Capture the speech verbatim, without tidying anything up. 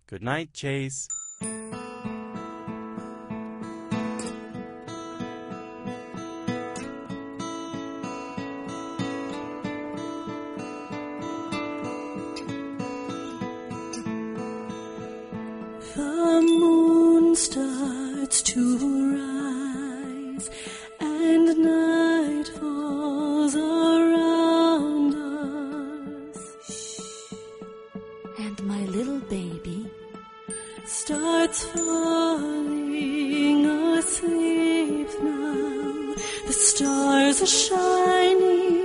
Good night, Chase. The moon starts to rise, and night falls around us. And my little baby starts falling asleep now. The stars are shining